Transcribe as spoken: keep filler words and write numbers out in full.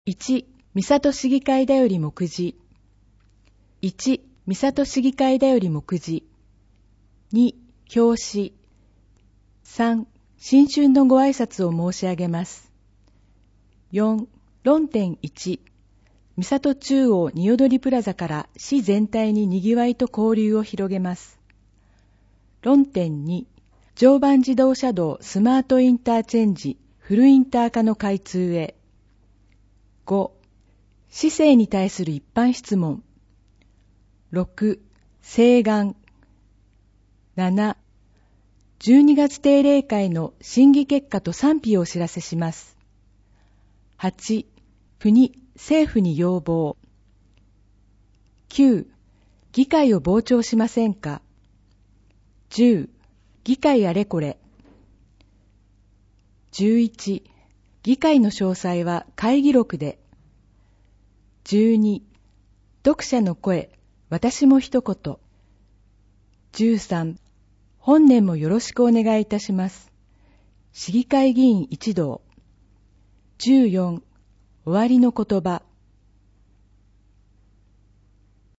いち、三郷市議会だより目次。いち、三郷市議会だより目次。に、表紙。さん、新春のご挨拶を申し上げます。よん、論点いち、三郷中央に踊りプラザから市全体ににぎわいと交流を広げます。論点に、常磐自動車道スマートインターチェンジフルインター化の開通へ。ご、市政に対する一般質問。ろく、請願。なな、じゅうにがつ定例会の審議結果と賛否をお知らせします。はち、国、政府に要望。きゅう、議会を傍聴しませんか。じゅう、議会あれこれ。じゅういち、議会の詳細は会議録で。じゅうに、読者の声、私も一言。じゅうさん、本年もよろしくお願いいたします。市議会議員一同。じゅうよん、終わりの言葉。